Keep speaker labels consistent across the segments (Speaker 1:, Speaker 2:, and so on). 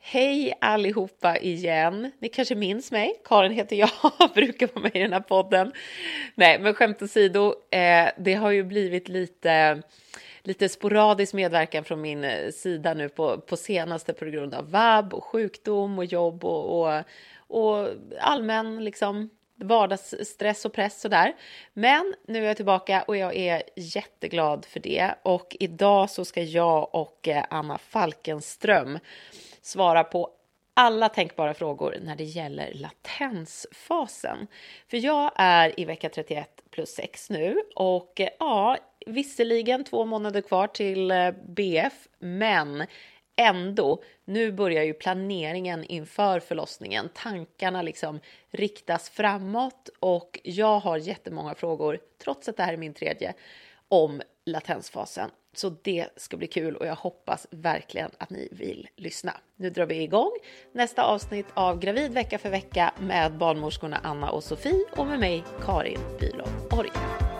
Speaker 1: Hej allihopa igen. Ni kanske minns mig. Karin heter jag, brukar vara med i den här podden. Nej, men skämt åsido, det har ju blivit lite sporadisk medverkan från min sida nu på senaste på grund av vab och sjukdom och jobb och allmän liksom vardagsstress och press och där. Men nu är jag tillbaka och jag är jätteglad för det. Och idag så ska jag och Anna Falkenström svara på alla tänkbara frågor när det gäller latensfasen. För jag är i vecka 31 plus 6 nu och ja, visserligen 2 månader kvar till BF, men ändå, nu börjar ju planeringen inför förlossningen. Tankarna liksom riktas framåt och jag har jättemånga frågor, trots att det här är min 3:e, om latensfasen. Så det ska bli kul och jag hoppas verkligen att ni vill lyssna. Nu drar vi igång nästa avsnitt av Gravid vecka för vecka med barnmorskorna Anna och Sofie och med mig Karin Bülow Org.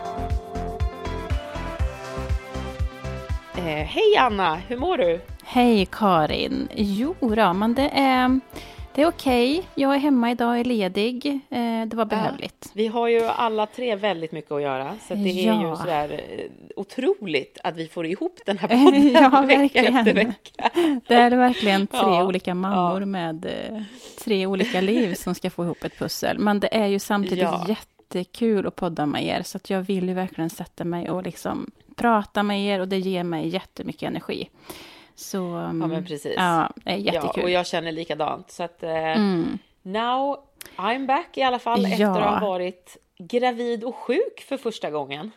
Speaker 1: Hej Anna, hur mår du?
Speaker 2: Hej Karin. Jo då, men det är okej. Jag är hemma idag, är ledig. Det var behövligt.
Speaker 1: Vi har ju alla 3 väldigt mycket att göra. Så det är ju sådär otroligt att vi får ihop den här podden
Speaker 2: ja,
Speaker 1: vecka efter vecka.
Speaker 2: Det är verkligen 3 olika mammor med 3 olika liv som ska få ihop ett pussel. Men det är ju samtidigt jättekul att podda med er. Så att jag vill ju verkligen sätta mig och liksom prata med er. Och det ger mig jättemycket energi. Så,
Speaker 1: ja men precis.
Speaker 2: Ja, det är jättekul.
Speaker 1: Ja, och jag känner likadant. Så att now I'm back i alla fall efter att ha varit gravid och sjuk för första gången.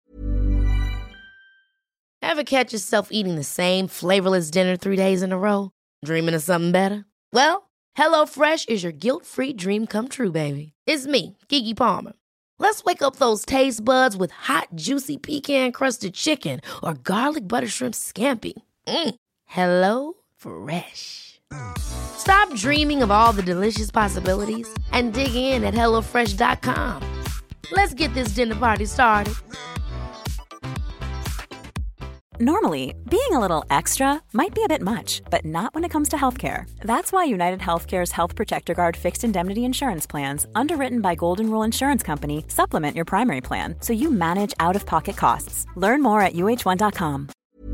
Speaker 3: Ever catch yourself eating the same flavorless dinner 3 days in a row? Dreaming of something better? Well, HelloFresh is your guilt-free dream come true, baby. It's me, Keke Palmer. Let's wake up those taste buds with hot, juicy pecan-crusted chicken or garlic butter shrimp scampi. Hello Fresh. Stop dreaming of all the delicious possibilities and dig in at HelloFresh.com. Let's get this dinner party started.
Speaker 4: Normally, being a little extra might be a bit much, but not when it comes to healthcare. That's why United Healthcare's Health Protector Guard fixed indemnity insurance plans, underwritten by Golden Rule Insurance Company, supplement your primary plan so you manage out-of-pocket costs. Learn more at uh1.com.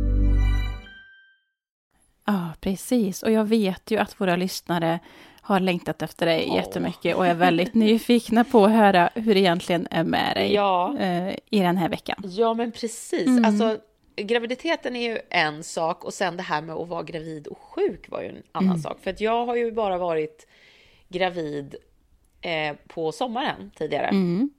Speaker 2: Ja, precis. Och jag vet ju att våra lyssnare har längtat efter dig jättemycket och är väldigt nyfikna på att höra hur det egentligen är med dig i den här veckan.
Speaker 1: Ja, men precis. Alltså, graviditeten är ju en sak och sen det här med att vara gravid och sjuk var ju en annan sak. För att jag har ju bara varit gravid på sommaren tidigare.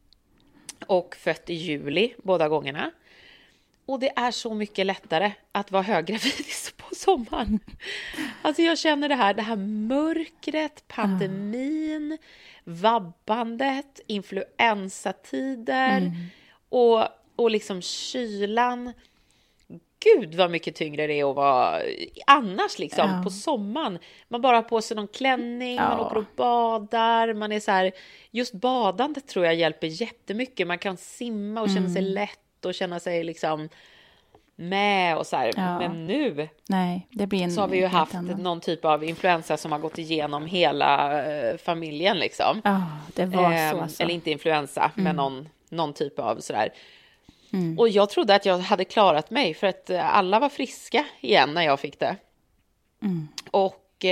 Speaker 1: Och fött i juli båda gångerna. Och det är så mycket lättare att vara höggravid på sommaren. Alltså jag känner det här mörkret, pandemin, vabbandet, influensatider och liksom kylan. Gud vad mycket tyngre det är att vara annars liksom på sommaren. Man bara har på sig någon klänning, man åker och badar. Man är så här, just badandet tror jag hjälper jättemycket. Man kan simma och känna sig lätt och känna sig liksom med och så här. Men nu så har vi ju haft någon typ av influensa som har gått igenom hela familjen liksom.
Speaker 2: Det var så.
Speaker 1: Eller inte influensa, men någon typ av sådär. Och jag trodde att jag hade klarat mig för att alla var friska igen när jag fick det. Och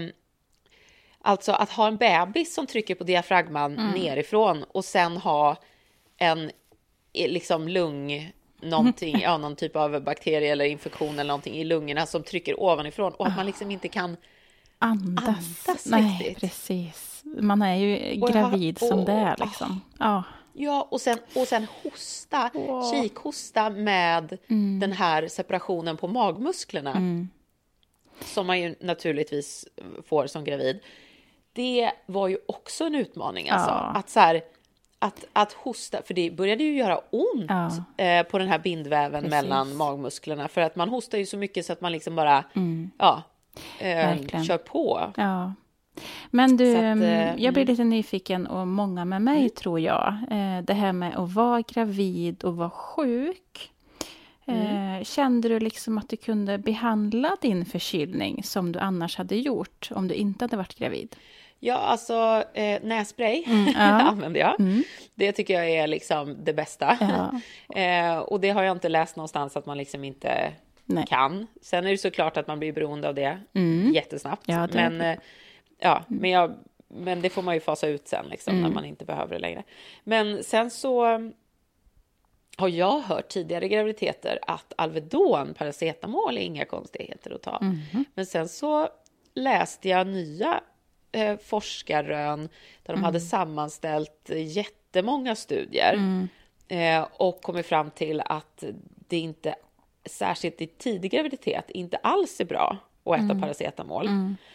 Speaker 1: alltså att ha en bebis som trycker på diafragman nerifrån och sen ha en liksom någonting, någon typ av bakterie eller infektion eller någonting i lungorna som trycker ovanifrån och att man liksom inte kan andas
Speaker 2: Nej,
Speaker 1: riktigt.
Speaker 2: Precis. Man är ju gravid som det är liksom.
Speaker 1: Ja, och sen hosta, kikhosta med den här separationen på magmusklerna som man ju naturligtvis får som gravid. Det var ju också en utmaning alltså. Att så här, att hosta, för det började ju göra ont på den här bindväven mellan magmusklerna, för att man hostar ju så mycket så att man liksom bara kör på.
Speaker 2: Ja. Men du, jag blir lite nyfiken och många med mig tror jag. Det här med att vara gravid och vara sjuk. Kände du liksom att du kunde behandla din förkylning som du annars hade gjort om du inte hade varit gravid?
Speaker 1: Ja, alltså nässpray använder jag. Det tycker jag är liksom det bästa. Och det har jag inte läst någonstans att man liksom inte kan. Sen är det såklart att man blir beroende av det jättesnabbt. Ja, men det får man ju fasa ut sen liksom, när man inte behöver det längre. Men sen så har jag hört tidigare graviditeter att Alvedon, paracetamol, är inga konstigheter att ta. Men sen så läste jag nya forskarrön där de hade sammanställt jättemånga studier och kommit fram till att det inte, särskilt i tidig graviditet, inte alls är bra att äta paracetamol.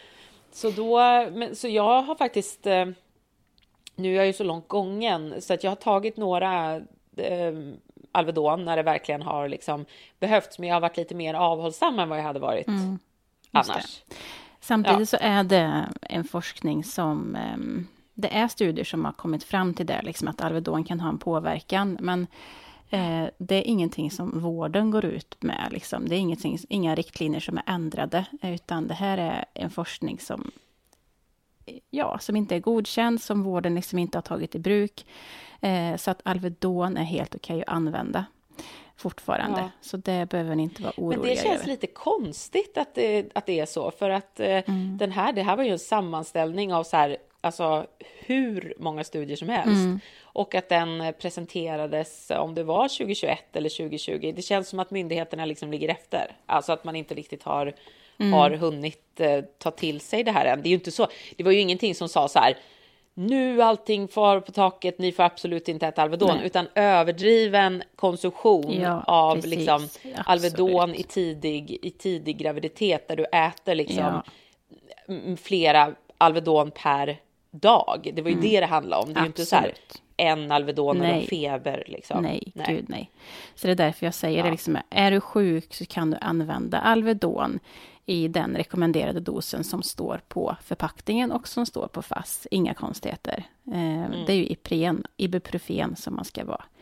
Speaker 1: Så jag har faktiskt, nu är jag ju så långt gången så att jag har tagit några Alvedon när det verkligen har liksom behövts, men jag har varit lite mer avhållsam än vad jag hade varit annars.
Speaker 2: Samtidigt så är det en forskning som, det är studier som har kommit fram till det, liksom att Alvedon kan ha en påverkan, men det är ingenting som vården går ut med. Liksom. Det är inga riktlinjer som är ändrade, utan det här är en forskning som inte är godkänd, som vården liksom inte har tagit i bruk. Så att Alvedon är helt okej att använda fortfarande. Så det behöver ni inte vara oroliga över.
Speaker 1: Men det känns lite konstigt att det är så. För att det här var ju en sammanställning av så här, alltså hur många studier som helst. Och att den presenterades, om det var 2021 eller 2020. Det känns som att myndigheterna liksom ligger efter. Alltså att man inte riktigt har hunnit ta till sig det här än. Det är ju inte så. Det var ju ingenting som sa så här: nu allting far på taket, ni får absolut inte äta Alvedon. Utan överdriven konsumtion av liksom Alvedon i tidig graviditet, där du äter liksom flera Alvedon per dag. Det var ju det handlade om. Det är ju inte så här en Alvedon och feber liksom.
Speaker 2: Nej. Så det är därför jag säger det liksom, är du sjuk så kan du använda Alvedon i den rekommenderade dosen som står på förpackningen och som står på FASS. Inga konstigheter. Det är ju ibuprofen som man ska vara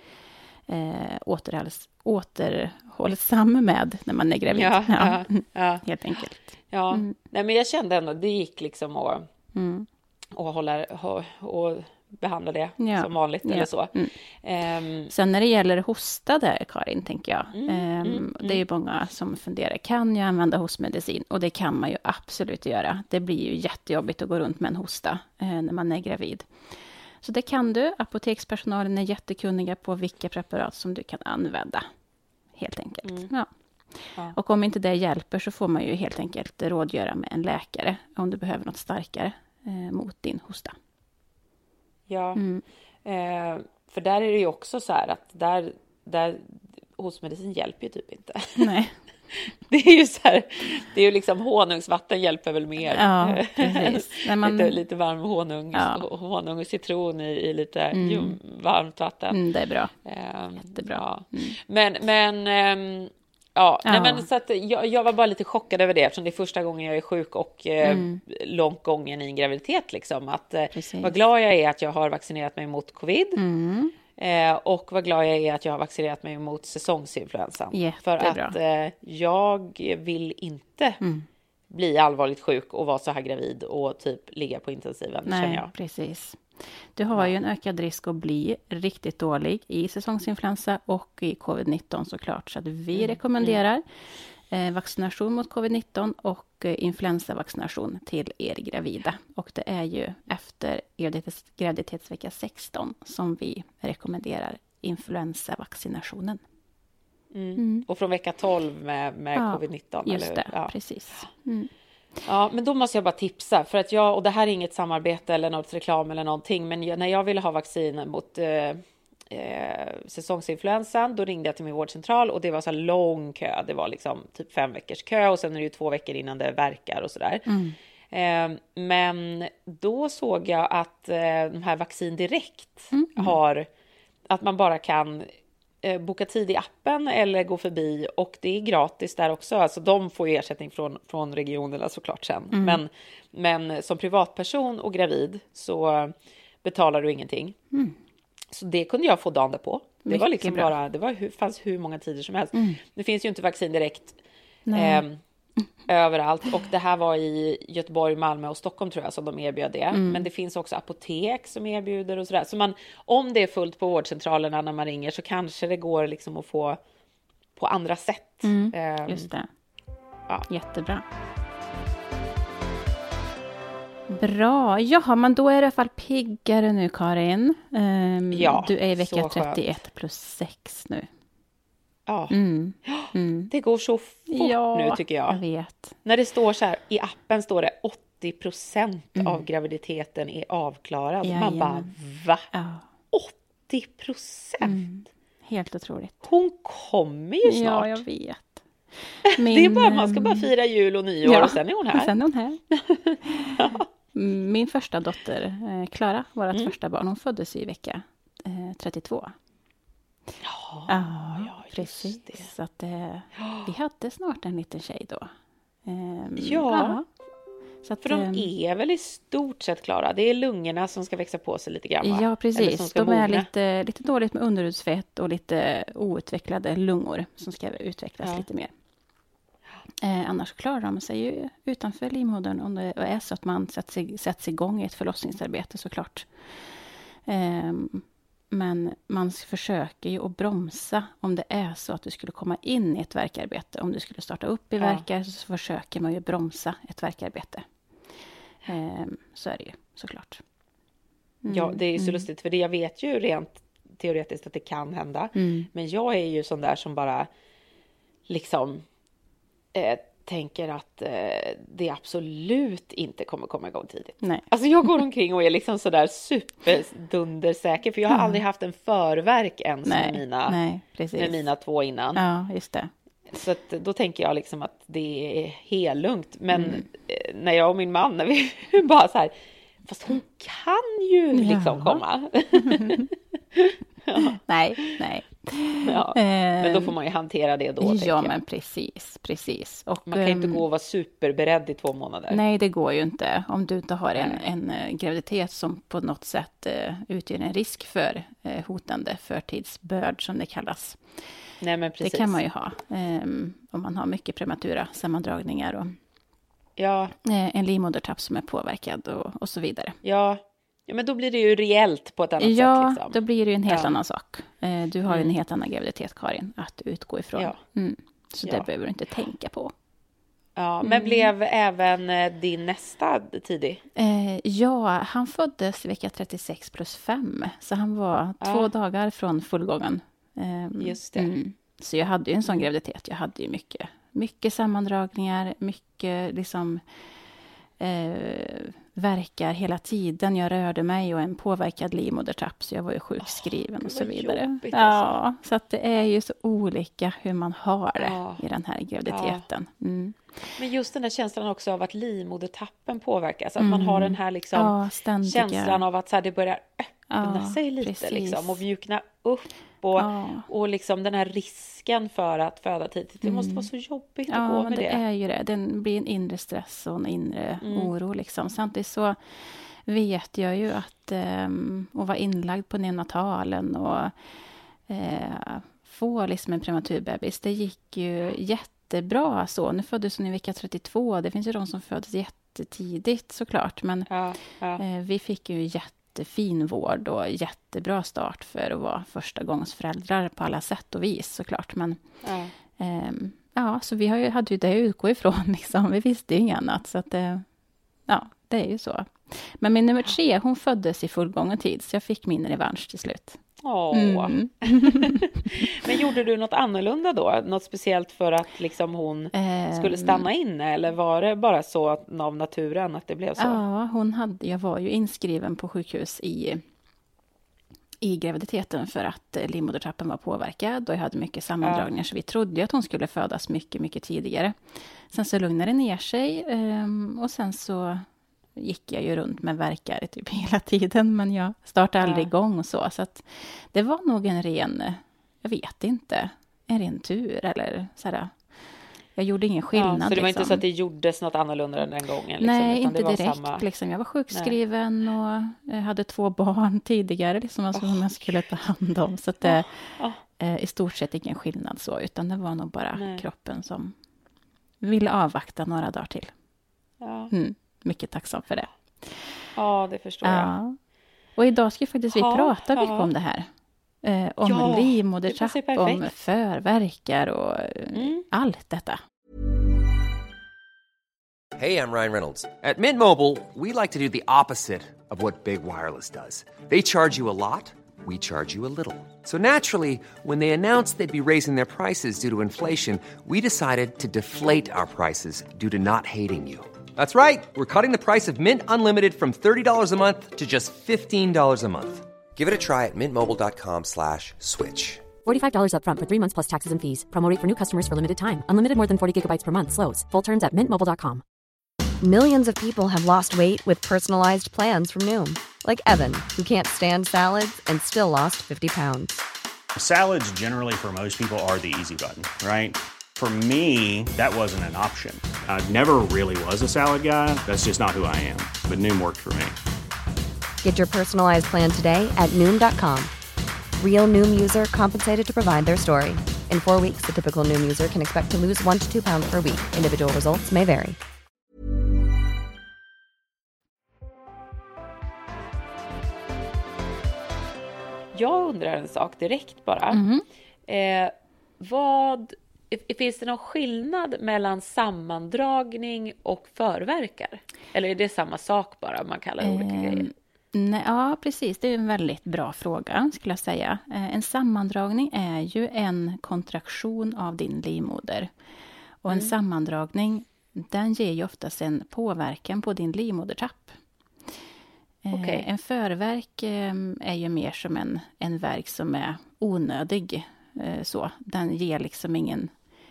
Speaker 2: återhållsam med när man är gravid. Helt enkelt.
Speaker 1: Nej, men jag kände ändå det gick liksom att behandla det som vanligt eller så.
Speaker 2: Sen när det gäller hosta där, Karin, tänker jag. Det är ju många som funderar, kan jag använda hostmedicin? Och det kan man ju absolut göra. Det blir ju jättejobbigt att gå runt med en hosta när man är gravid. Så det kan du. Apotekspersonalen är jättekunniga på vilka preparat som du kan använda. Helt enkelt. Och om inte det hjälper så får man ju helt enkelt rådgöra med en läkare om du behöver något starkare mot din hosta.
Speaker 1: För där är det ju också så här att där hostmedicin hjälper ju typ inte.
Speaker 2: Nej.
Speaker 1: Det är ju så här, det är ju liksom honungsvatten hjälper väl mer.
Speaker 2: Ja, precis.
Speaker 1: lite varm honung och citron i lite varmt vatten.
Speaker 2: Det är bra. Jättebra.
Speaker 1: Men så att jag var bara lite chockad över det, eftersom det är första gången jag är sjuk och långt gången i en graviditet liksom, att vad glad jag är att jag har vaccinerat mig mot covid och vad glad jag är att jag har vaccinerat mig mot säsongsinfluensan. För att jag vill inte bli allvarligt sjuk och vara så här gravid och typ ligga på intensiven.
Speaker 2: Nej,
Speaker 1: känner jag.
Speaker 2: Precis. Du har ju en ökad risk att bli riktigt dålig i säsongsinfluensa och i covid-19 såklart. Så att vi rekommenderar vaccination mot covid-19 och influensavaccination till er gravida. Och det är ju efter graviditetsvecka 16 som vi rekommenderar influensavaccinationen.
Speaker 1: Och från vecka 12 med covid-19.
Speaker 2: Just
Speaker 1: eller?
Speaker 2: Det, precis.
Speaker 1: Ja, men då måste jag bara tipsa, för att och det här är inget samarbete eller något reklam eller någonting, men när jag ville ha vaccin mot säsongsinfluensan, då ringde jag till min vårdcentral och det var så här lång kö. Det var liksom typ 5 veckors kö och sen är det ju 2 veckor innan det verkar och sådär. Men då såg jag att de här Vaccin Direkt har att man bara kan boka tid i appen eller gå förbi, och det är gratis där också. Alltså de får ju ersättning från regionerna såklart sen. Men som privatperson och gravid så betalar du ingenting. Så det kunde jag få dagen därpå. Det
Speaker 2: Mycket
Speaker 1: var liksom
Speaker 2: bra.
Speaker 1: bara, fanns hur många tider som helst. Det finns ju inte vaccin direkt överallt. Och det här var i Göteborg, Malmö och Stockholm tror jag som de erbjöd det. Men det finns också apotek som erbjuder och sådär. Så om det är fullt på vårdcentralerna när man ringer så kanske det går liksom att få på andra sätt.
Speaker 2: Just det.
Speaker 1: Ja.
Speaker 2: Jättebra. Bra. Jaha, men då är du i alla fall piggare nu, Karin.
Speaker 1: Ja,
Speaker 2: du är i vecka
Speaker 1: så
Speaker 2: 31 plus 6 nu.
Speaker 1: Ja, det går så fort nu tycker jag.
Speaker 2: Jag vet.
Speaker 1: När det står så här, i appen står det 80% av graviditeten är avklarad. Man bara, va?
Speaker 2: Ja.
Speaker 1: 80%?
Speaker 2: Helt otroligt.
Speaker 1: Hon kommer ju snart.
Speaker 2: Ja, jag vet.
Speaker 1: Det är bara, man ska bara fira jul och nyår och sen är hon här.
Speaker 2: Och sen är hon här. Min första dotter, Klara, vårt första barn, hon föddes i vecka 32.
Speaker 1: Ja,
Speaker 2: precis.
Speaker 1: det.
Speaker 2: Så att, vi hade snart en liten tjej då.
Speaker 1: Ja.
Speaker 2: Så att,
Speaker 1: För de är väl i stort sett klara. Det är lungorna som ska växa på sig lite grann, va?
Speaker 2: Ja,
Speaker 1: Eller som
Speaker 2: precis.
Speaker 1: ska
Speaker 2: De är
Speaker 1: mogna.
Speaker 2: lite dåligt med underhudsfett och lite outvecklade lungor som ska utvecklas lite mer. Annars klarar de sig ju utanför livmodern om det är så att man sätts igång i ett förlossningsarbete såklart. Men man försöker ju att bromsa om det är så att du skulle komma in i ett värkarbete. Om du skulle starta upp i värkar så försöker man ju bromsa ett värkarbete. Så är det ju såklart.
Speaker 1: Ja, det är ju så lustigt för det jag vet ju rent teoretiskt att det kan hända. Men jag är ju sån där som bara liksom tänker att det absolut inte kommer komma igång tidigt.
Speaker 2: Nej.
Speaker 1: Alltså jag går omkring och är liksom sådär superdundersäker för jag har aldrig haft en förvärk ens med mina 2 innan.
Speaker 2: Ja, just det.
Speaker 1: Så att då tänker jag liksom att det är helt lugnt. Men när jag och min man, när vi bara så här, fast hon kan ju liksom komma.
Speaker 2: Nej.
Speaker 1: Ja, men då får man ju hantera det då.
Speaker 2: Ja, men precis. Och,
Speaker 1: man kan inte gå och vara superberedd i 2 månader.
Speaker 2: Nej, det går ju inte. Om du inte har en graviditet som på något sätt utgör en risk för hotande förtidsbörd som det kallas.
Speaker 1: Nej, men precis.
Speaker 2: Det kan man ju ha. Om man har mycket prematura sammandragningar och en livmodertapp som är påverkad och så vidare.
Speaker 1: Ja, men då blir det ju reellt på ett annat sätt.
Speaker 2: Ja,
Speaker 1: liksom.
Speaker 2: då blir det ju en helt annan sak. Du har ju en helt annan graviditet, Karin, att utgå ifrån.
Speaker 1: Ja.
Speaker 2: Så det behöver du inte tänka på.
Speaker 1: Ja, men blev även din nästa tidig?
Speaker 2: Ja, han föddes i vecka 36 plus 5. Så han var 2 dagar från fullgången.
Speaker 1: Just det.
Speaker 2: Så jag hade ju en sån graviditet. Jag hade ju mycket sammandragningar, mycket liksom verkar hela tiden. Jag rörde mig och en påverkad livmodertapp så jag var ju sjukskriven och så vidare.
Speaker 1: Jobbigt,
Speaker 2: ja, så att det är ju så olika hur man har det i den här graviditeten.
Speaker 1: Men just den där känslan också av att livmodertappen påverkas. Att man har den här liksom känslan av att så här, det börjar öppna sig lite liksom, och mjukna upp. Och liksom den här risken för att föda tidigt. Det måste vara så jobbigt att gå med det.
Speaker 2: Ja, det är ju det. Det blir en inre stress och en inre oro. Liksom. Samtidigt så vet jag ju att vara inlagd på neonatalen och få liksom en prematurbebis. Det gick ju jättebra så. Nu föddes hon i vecka 32. Det finns ju de som föddes jättetidigt såklart. Men vi fick ju jättefin vård och jättebra start för att vara förstagångsföräldrar på alla sätt och vis såklart. Men så vi hade ju det att utgå ifrån liksom. Vi visste ju inget annat så att det är ju så. Men min nummer 3, hon föddes i fullgången tid så jag fick min revansch till slut.
Speaker 1: Men gjorde du något annorlunda då? Något speciellt för att liksom hon skulle stanna inne? Eller var det bara så att, av naturen att det blev så?
Speaker 2: Ja, jag var ju inskriven på sjukhus i graviditeten för att livmodertappen var påverkad och jag hade mycket sammandragningar så vi trodde att hon skulle födas mycket, mycket tidigare. Sen så lugnade det ner sig och sen så gick jag ju runt med värkar typ hela tiden men jag startade aldrig igång och så att det var nog en ren tur eller så här. Jag gjorde ingen skillnad.
Speaker 1: Så det var inte
Speaker 2: liksom.
Speaker 1: så att det gjordes något annorlunda den gången? Liksom,
Speaker 2: Nej,
Speaker 1: utan
Speaker 2: inte
Speaker 1: det var
Speaker 2: direkt.
Speaker 1: Samma...
Speaker 2: Liksom. Jag var sjukskriven och hade 2 barn tidigare liksom, som jag skulle ta hand om. Så att det i stort sett ingen skillnad så, utan det var nog bara kroppen som ville avvakta några dagar till.
Speaker 1: Ja.
Speaker 2: Mycket tacksam för det.
Speaker 1: Ja, det förstår jag.
Speaker 2: Och idag ska faktiskt vi prata mycket om det här. Om livmodertapp, om förverkar och allt detta.
Speaker 5: Hey, I'm Ryan Reynolds. At Mint Mobile, we like to do the opposite of what Big Wireless does. They charge you a lot, we charge you a little. So naturally, when they announced they'd be raising their prices due to inflation, we decided to deflate our prices due to not hating you. That's right. We're cutting the price of Mint Unlimited from $30 a month to just $15 a month. Give it a try at mintmobile.com/switch.
Speaker 6: $45 up front for 3 months plus taxes and fees. Promo rate for new customers for limited time. Unlimited more than 40 gigabytes per month. Slows full terms at mintmobile.com.
Speaker 7: Millions of people have lost weight with personalized plans from Noom. Like Evan, who can't stand salads and still lost 50 pounds.
Speaker 8: Salads generally for most people are the easy button, right? For me, that wasn't an option. I never really was a salad guy. That's just not who I am. But Noom worked for me.
Speaker 7: Get your personalized plan today at Noom.com. Real Noom user compensated to provide their story. In 4 weeks, the typical Noom user can expect to lose 1 to 2 pounds per week. Individual results may vary.
Speaker 1: Jag undrar en sak direkt bara. Finns det någon skillnad mellan sammandragning och förverkar? Eller är det samma sak bara, man kallar det olika grejer?
Speaker 2: Nej, ja, precis. Det är en väldigt bra fråga, skulle jag säga. En sammandragning är ju en kontraktion av din livmoder. Och en sammandragning, den ger ju oftast en påverkan på din livmodertapp.
Speaker 1: Okay.
Speaker 2: En förverk är ju mer som en verk som är onödig. Så. Den ger liksom ingen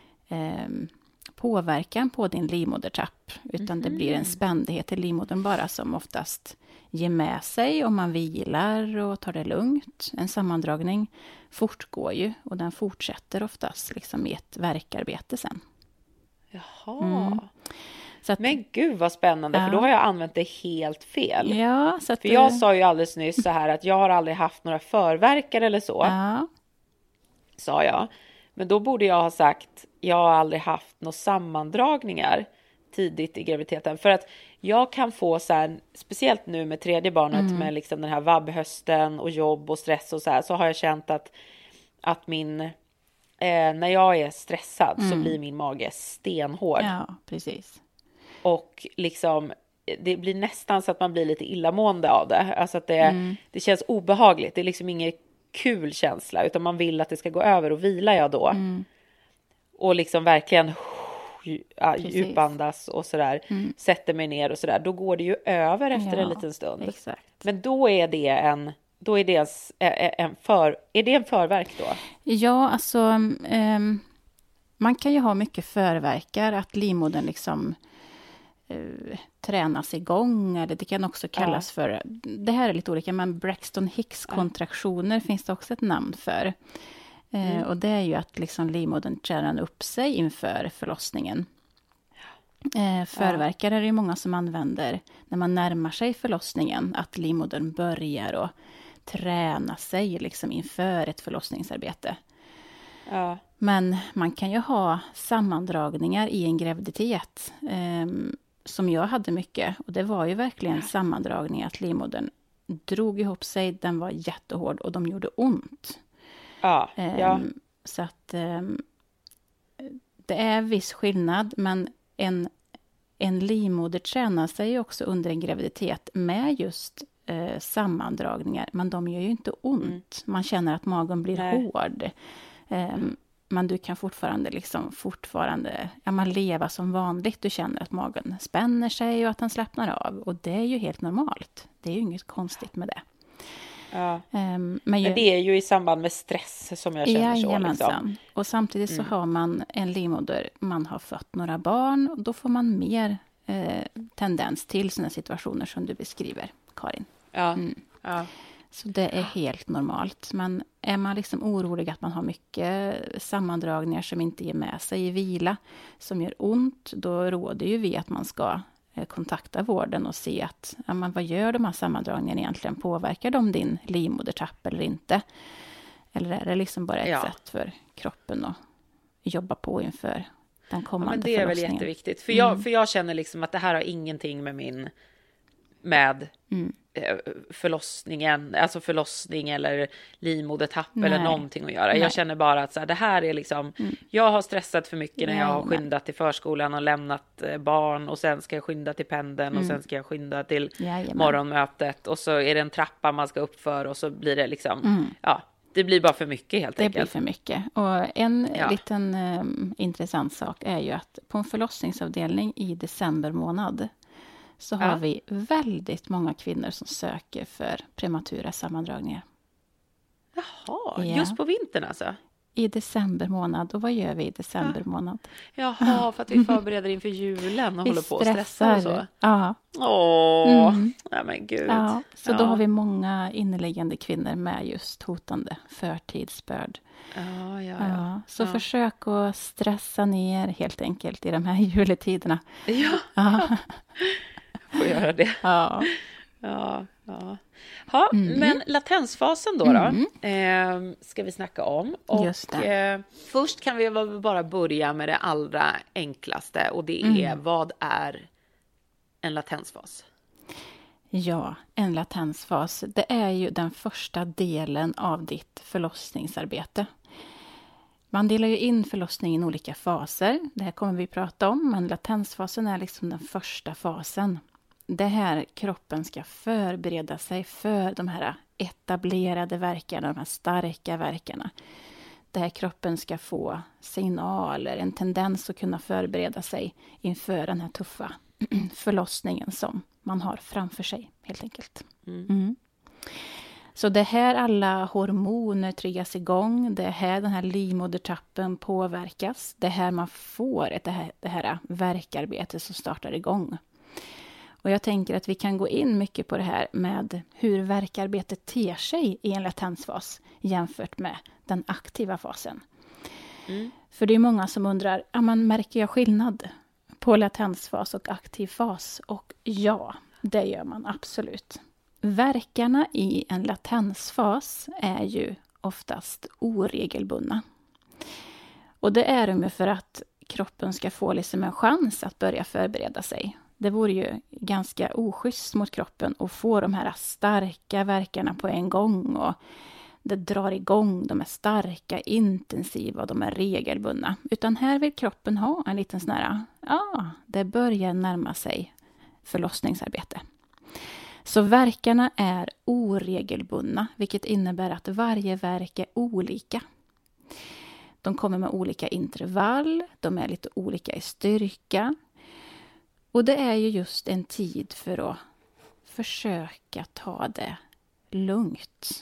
Speaker 2: påverkan på din livmodertapp. Utan det blir en spännighet i livmodern bara som oftast ger med sig om man vilar och tar det lugnt. En sammandragning fortgår ju och den fortsätter oftast liksom i ett verkarbete sen.
Speaker 1: Jaha.
Speaker 2: Så att,
Speaker 1: men gud vad spännande, för då har jag använt det helt fel.
Speaker 2: Ja, så att,
Speaker 1: för jag sa ju alldeles nyss så här att jag har aldrig haft några förverkar eller så.
Speaker 2: Ja.
Speaker 1: Sa jag. Men då borde jag ha sagt jag har aldrig haft några sammandragningar tidigt i graviditeten. För att jag kan få så här, speciellt nu med 3:e barnet med liksom den här vabbhösten och jobb och stress och så har jag känt att min när jag är stressad så blir min mage stenhård.
Speaker 2: Ja, precis.
Speaker 1: Och liksom det blir nästan så att man blir lite illamående av det. Alltså att det känns obehagligt. Det är liksom ingen kul känsla, utan man vill att det ska gå över, och vilar jag då och liksom verkligen djupandas och sådär, sätter mig ner och sådär, då går det ju över efter en liten stund.
Speaker 2: Exakt.
Speaker 1: Men då är det en förverk då?
Speaker 2: Ja, alltså man kan ju ha mycket förverkar, att livmodern liksom tränas igång, eller det kan också kallas för, det här är lite olika, men Braxton Hicks kontraktioner finns det också ett namn för. Och det är ju att liksom livmodern tränar upp sig inför förlossningen. Förverkar är det ju många som använder när man närmar sig förlossningen, att livmodern börjar att träna sig liksom inför ett förlossningsarbete.
Speaker 1: Ja.
Speaker 2: Men man kan ju ha sammandragningar i en graviditet som jag hade mycket. Och det var ju verkligen sammandragningar, att livmodern drog ihop sig, den var jättehård och de gjorde ont.
Speaker 1: Ja.
Speaker 2: Så att det är viss skillnad, men en livmoder tränar sig också under en graviditet med just sammandragningar. Men de gör ju inte ont. Man känner att magen blir hård. Men du kan fortfarande man leva som vanligt. Du känner att magen spänner sig och att den slappnar av. Och det är ju helt normalt. Det är ju inget konstigt med det.
Speaker 1: Ja. Men det är ju i samband med stress som jag känner så. Liksom.
Speaker 2: Och samtidigt så har man en livmoder, man har fött några barn, och då får man mer tendens till sådana situationer som du beskriver, Karin.
Speaker 1: Ja. Ja.
Speaker 2: Så det är helt normalt. Men är man liksom orolig att man har mycket sammandragningar som inte ger med sig i vila, som gör ont, då råder ju vi att man ska kontakta vården och se att vad gör de här sammandragningarna egentligen? Påverkar de din livmodertapp eller inte? Eller är det liksom bara ett sätt för kroppen att jobba på inför den kommande
Speaker 1: men det är väl jätteviktigt. För jag känner liksom att det här har ingenting med förlossningen, alltså förlossning eller livmodertapp eller någonting att göra. Nej. Jag känner bara att så här, det här är liksom, jag har stressat för mycket när jag har skyndat till förskolan och lämnat barn, och sen ska jag skynda till pendeln och sen ska jag skynda till morgonmötet, och så är det en trappa man ska upp för, och så blir det liksom, det blir bara för mycket helt enkelt.
Speaker 2: Det blir för mycket. Och en liten intressant sak är ju att på en förlossningsavdelning i december månad så har vi väldigt många kvinnor som söker för prematura sammandragningar.
Speaker 1: Jaha, just på vintern alltså?
Speaker 2: I december månad. Och vad gör vi i december månad?
Speaker 1: Jaha, för att vi förbereder inför julen och håller på och stressar och så.
Speaker 2: Ja.
Speaker 1: Nej men gud.
Speaker 2: Ja, så då har vi många inneliggande kvinnor med just hotande förtidsbörd. Så försök att stressa ner helt enkelt i de här juletiderna.
Speaker 1: Ja. Får göra det. Men latensfasen då ska vi snacka om. Och
Speaker 2: just det.
Speaker 1: Först kan vi bara börja med det allra enklaste, och det är vad är en latensfas?
Speaker 2: Ja, en latensfas, det är ju den första delen av ditt förlossningsarbete. Man delar ju in förlossningen i olika faser. Det här kommer vi prata om, men latensfasen är liksom den första fasen. Det här kroppen ska förbereda sig för de här etablerade verkarna, de här starka verkarna. Det här kroppen ska få signaler, en tendens att kunna förbereda sig inför den här tuffa förlossningen som man har framför sig helt enkelt. Så det här alla hormoner triggas igång, det här den här livmodertappen påverkas, det här man får det här verkarbetet som startar igång. Och jag tänker att vi kan gå in mycket på det här med hur verkarbetet ter sig i en latensfas jämfört med den aktiva fasen. För det är många som undrar, märker jag skillnad på latensfas och aktiv fas? Och ja, det gör man absolut. Verkarna i en latensfas är ju oftast oregelbundna. Och det är de för att kroppen ska få liksom en chans att börja förbereda sig. Det vore ju ganska oschysst mot kroppen att få de här starka verkarna på en gång. Och det drar igång, de är starka, intensiva och de är regelbundna. Utan här vill kroppen ha en liten sån här, det börjar närma sig förlossningsarbete. Så verkarna är oregelbundna, vilket innebär att varje verk är olika. De kommer med olika intervall, de är lite olika i styrka. Och det är ju just en tid för att försöka ta det lugnt.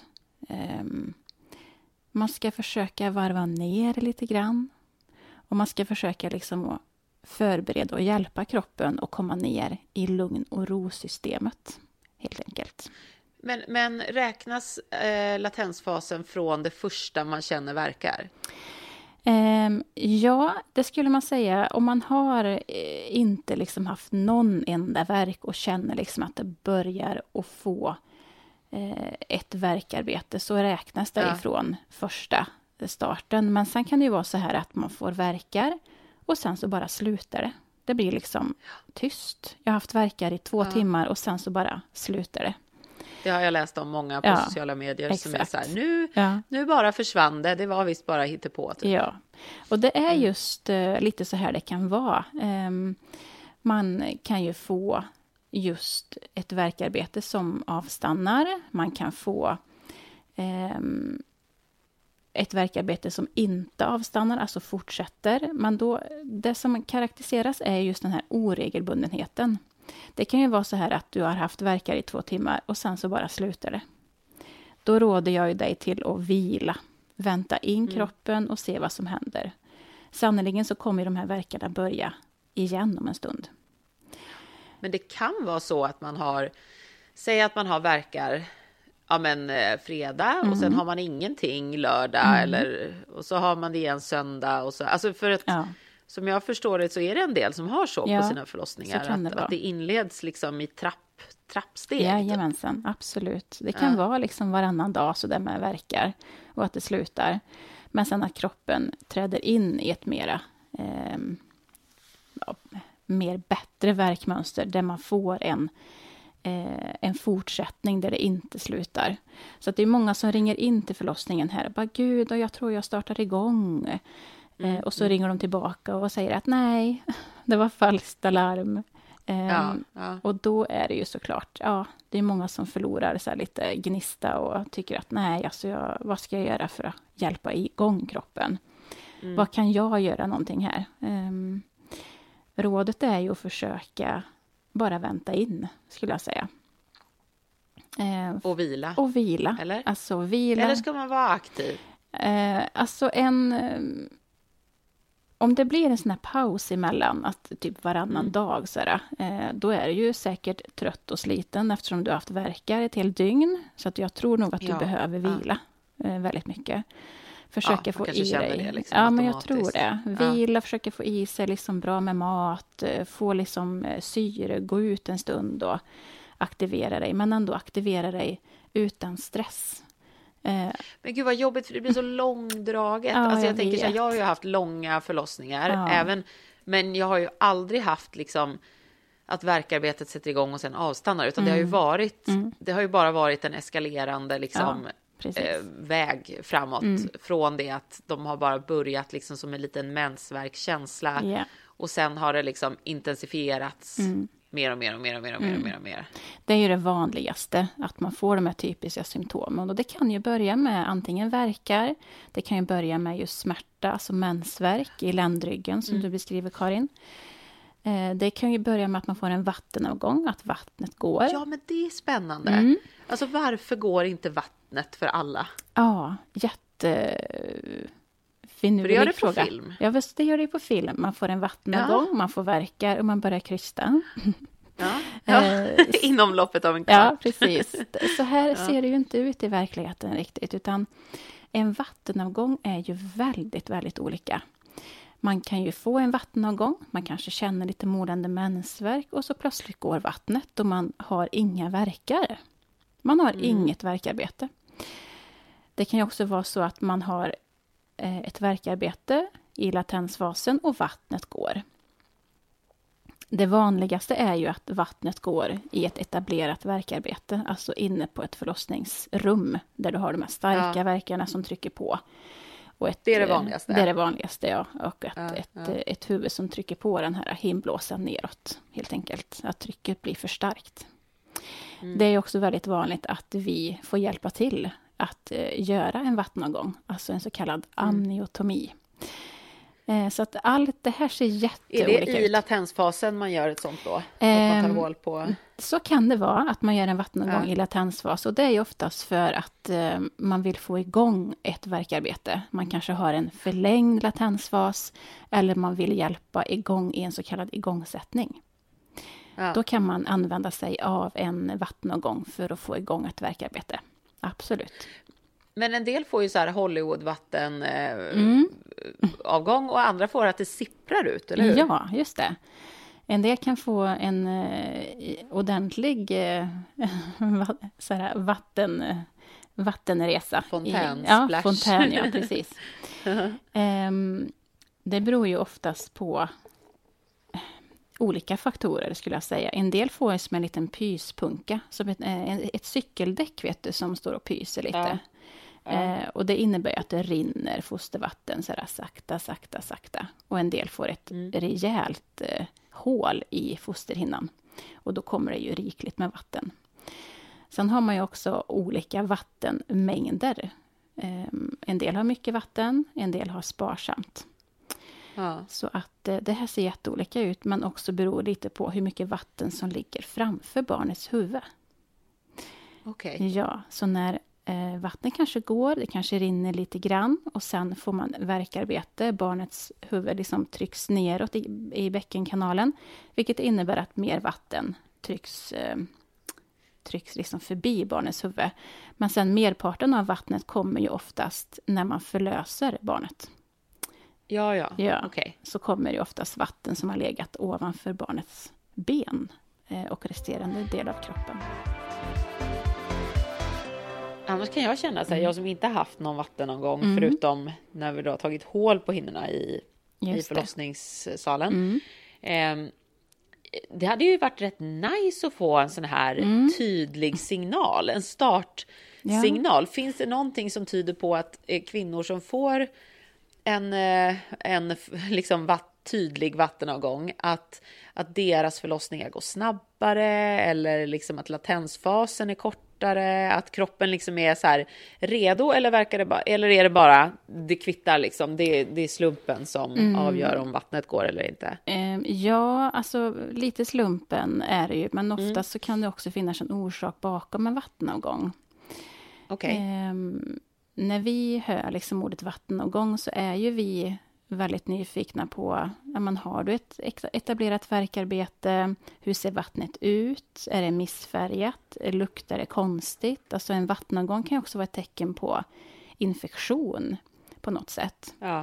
Speaker 2: Man ska försöka varva ner lite grann. Och man ska försöka liksom att förbereda och hjälpa kroppen att komma ner i lugn- och ro-systemet. Helt enkelt.
Speaker 1: Men räknas latensfasen från det första man känner verkar?
Speaker 2: Ja, det skulle man säga. Om man har inte liksom haft någon enda verk och känner liksom att det börjar att få ett verkarbete, så räknas det ifrån första starten. Men sen kan det ju vara så här att man får verkar och sen så bara slutar det. Det blir liksom tyst. Jag har haft verkar i 2 timmar och sen så bara slutar det.
Speaker 1: Det har jag läst om många på sociala medier som är så här, nu bara försvann det var visst bara hittepå. Typ.
Speaker 2: Ja, och det är just lite så här det kan vara. Man kan ju få just ett verkarbete som avstannar. Man kan få ett verkarbete som inte avstannar, alltså fortsätter. Men då, det som karaktäriseras är just den här oregelbundenheten. Det kan ju vara så här att du har haft verkar i 2 timmar och sen så bara slutar det. Då råder jag ju dig till att vila. Vänta in kroppen och se vad som händer. Sannoliken så kommer de här verkarna börja igen om en stund.
Speaker 1: Men det kan vara så att man har, säg att man har verkar fredag och sen har man ingenting lördag och så har man det igen söndag och så. Alltså för att som jag förstår det så är det en del som har så på sina förlossningar att det inleds liksom i trappsteg.
Speaker 2: Jajamensan, absolut. Det kan vara liksom varannan dag så där man verkar och att det slutar. Men sen att kroppen träder in i ett mer bättre verkmönster där man får en fortsättning där det inte slutar. Så att det är många som ringer in till förlossningen här och bara gud, och jag tror jag startar igång. Och så ringer de tillbaka och säger att nej, det var falskt alarm. Och då är det ju såklart, det är många som förlorar så här lite gnista och tycker att nej, alltså vad ska jag göra för att hjälpa igång kroppen? Vad kan jag göra någonting här? Rådet är ju att försöka bara vänta in, skulle jag säga.
Speaker 1: Och vila.
Speaker 2: Och vila.
Speaker 1: Eller?
Speaker 2: Alltså vila.
Speaker 1: Eller ska man vara aktiv?
Speaker 2: Alltså om det blir en sån här paus emellan, att typ varannan dag så här, då är du ju säkert trött och sliten eftersom du har haft värkar ett helt dygn. Så att jag tror nog att du behöver vila väldigt mycket. Försöka få i dig. Det liksom, men jag tror det. Vila, försöka få i sig liksom bra med mat, få liksom syre, gå ut en stund och aktivera dig. Men ändå aktivera dig utan stress.
Speaker 1: Men gud vad jobbigt för det blir så långdraget. Alltså jag tänker så här, jag har ju haft långa förlossningar men jag har ju aldrig haft liksom att värkarbetet sätter igång och sen avstannar, utan det har ju varit det har ju bara varit en eskalerande liksom väg framåt från det att de har bara börjat liksom som en liten mensvärkskänsla och sen har det liksom intensifierats mer och mer.
Speaker 2: Det är ju det vanligaste, att man får de här typiska symptomen. Och det kan ju börja med antingen värkar, det kan ju börja med just smärta, alltså mensvärk i ländryggen som du beskriver, Karin. Det kan ju börja med att man får en vattenavgång, att vattnet går.
Speaker 1: Ja, men det är spännande. Alltså varför går inte vattnet för alla?
Speaker 2: Ja,
Speaker 1: För det gör det på film.
Speaker 2: Ja, visst, det gör det på film. Man får en vattenavgång, man får värkar och man börjar krysta.
Speaker 1: Inom loppet av en kvart.
Speaker 2: Ja, precis. Så här ser det ju inte ut i verkligheten riktigt, utan en vattenavgång är ju väldigt, väldigt olika. Man kan ju få en vattenavgång, man kanske känner lite målande mensvärk och så plötsligt går vattnet och man har inga värkar. Man har inget värkarbete. Det kan ju också vara så att man har ett värkarbete i latensfasen och vattnet går. Det vanligaste är ju att vattnet går i ett etablerat värkarbete, alltså inne på ett förlossningsrum där du har de här starka värkarna som trycker på. Och
Speaker 1: det är det vanligaste.
Speaker 2: Det är det vanligaste, ja. Och ett huvud som trycker på den här himblåsan neråt, helt enkelt. Att trycket blir för starkt. Det är också väldigt vanligt att vi får hjälpa till att göra en vattenavgång, alltså en så kallad amniotomi. Så att allt det här ser jätteolika ut.
Speaker 1: Är det i latensfasen man gör ett sånt då? Att man tar hål på...
Speaker 2: Så kan det vara, att man gör en vattenavgång i latensfas. Och det är ju oftast för att man vill få igång ett värkarbete. Man kanske har en förlängd latensfas eller man vill hjälpa igång i en så kallad igångsättning. Då kan man använda sig av en vattenavgång för att få igång ett värkarbete. Absolut.
Speaker 1: Men en del får ju så här Hollywood-vatten avgång och andra får att det sipprar ut, eller hur?
Speaker 2: Ja, just det. En del kan få en ordentlig så här vattenresa.
Speaker 1: Fontänsplash.
Speaker 2: Fontän, ja, precis. Det beror ju oftast på olika faktorer, skulle jag säga. En del får ju som en liten pyspunka, som ett cykeldäck, vet du, som står och pyser lite. Och det innebär att det rinner fostervatten så här sakta. Och en del får ett rejält hål i fosterhinnan. Och då kommer det ju rikligt med vatten. Sen har man ju också olika vattenmängder. En del har mycket vatten, en del har sparsamt. Så att det här ser jätteolika ut, men också beror lite på hur mycket vatten som ligger framför barnets huvud.
Speaker 1: Okej.
Speaker 2: Ja, så när vattnet kanske går, det kanske rinner lite grann och sen får man värkarbete. Barnets huvud liksom trycks neråt i bäckenkanalen, vilket innebär att mer vatten trycks trycks liksom förbi barnets huvud. Men sen merparten av vattnet kommer ju oftast när man förlöser barnet.
Speaker 1: Ja. Okay.
Speaker 2: Så kommer det oftast vatten som har legat ovanför barnets ben och resterande del av kroppen.
Speaker 1: Annars kan jag känna jag som inte haft någon vatten någon gång, förutom när vi då har tagit hål på hinnorna i förlossningssalen. Det hade ju varit rätt nice att få en sån här tydlig signal, en startsignal. Ja. Finns det någonting som tyder på att kvinnor som får en liksom tydlig vattenavgång, att deras förlossningar går snabbare, eller liksom att latensfasen är kortare, att kroppen liksom är så här redo, eller verkar det bara, eller är det bara det kvittar liksom, det är slumpen som avgör om vattnet går eller inte?
Speaker 2: Ja, alltså lite slumpen är det ju, men oftast så kan det också finnas en orsak bakom en vattenavgång.
Speaker 1: Okej.
Speaker 2: När vi hör liksom ordet vattenavgång så är ju vi väldigt nyfikna på, har du ett etablerat värkarbete? Hur ser vattnet ut? Är det missfärgat? Luktar det konstigt? Alltså en vattenavgång kan ju också vara ett tecken på infektion på något sätt.
Speaker 1: Ja.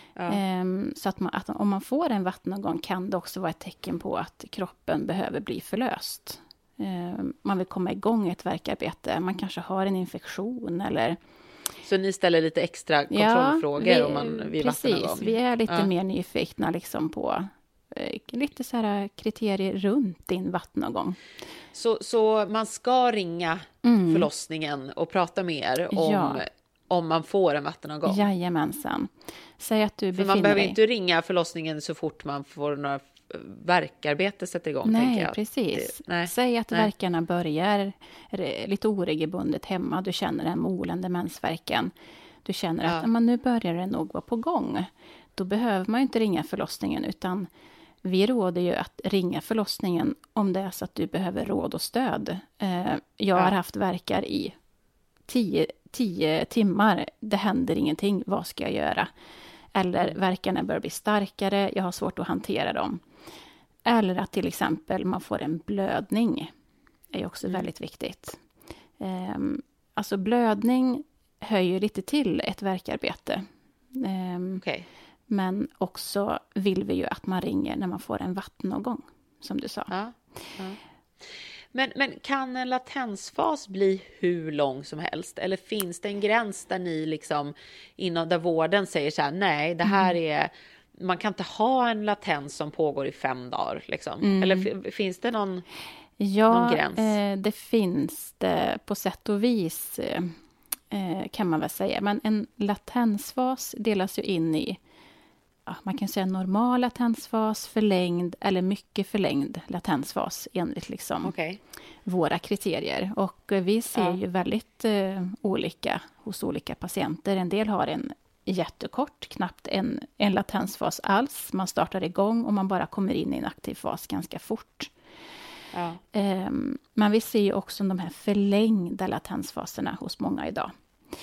Speaker 2: Så att om man får en vattenavgång kan det också vara ett tecken på att kroppen behöver bli förlöst. Man vill komma igång i ett värkarbete. Man kanske har en infektion eller...
Speaker 1: Så ni ställer lite extra kontrollfrågor om man vid vattenavgång?
Speaker 2: Precis, vi är lite mer nyfikna liksom på lite så här kriterier runt din vattenavgång.
Speaker 1: Så man ska ringa förlossningen och prata med er om man får en vattenavgång?
Speaker 2: Jajamensan. Säg att du befinner
Speaker 1: man behöver
Speaker 2: dig...
Speaker 1: inte ringa förlossningen så fort man får några värkarbete sätter igång.
Speaker 2: Nej,
Speaker 1: tänker jag.
Speaker 2: Precis. Säg att värkarna börjar lite oregelbundet hemma. Du känner en molande mensvärken. Du känner att nu börjar det nog vara på gång. Då behöver man ju inte ringa förlossningen, utan vi råder ju att ringa förlossningen om det är så att du behöver råd och stöd. Jag har haft värkar i 10 timmar. Det händer ingenting. Vad ska jag göra? Eller värkarna börjar bli starkare. Jag har svårt att hantera dem. Eller att till exempel man får en blödning. Är också väldigt viktigt. Alltså blödning höjer lite till ett värkarbete.
Speaker 1: Okay.
Speaker 2: Men också vill vi ju att man ringer när man får en vattenavgång, som du sa.
Speaker 1: Ja. Men kan en latensfas bli hur lång som helst? Eller finns det en gräns där ni liksom där vården säger så här, nej, det här är, man kan inte ha en latens som pågår i 5 dagar liksom. Eller finns det någon gräns?
Speaker 2: Det finns det på sätt och vis, kan man väl säga. Men en latensfas delas ju in i, man kan säga normal latensfas, förlängd eller mycket förlängd latensfas enligt liksom våra kriterier. Och vi ser ju väldigt olika hos olika patienter. En del har en jättekort, knappt en latensfas alls. Man startar igång och man bara kommer in i en aktiv fas ganska fort.
Speaker 1: Ja.
Speaker 2: Men vi ser ju också de här förlängda latensfaserna hos många idag.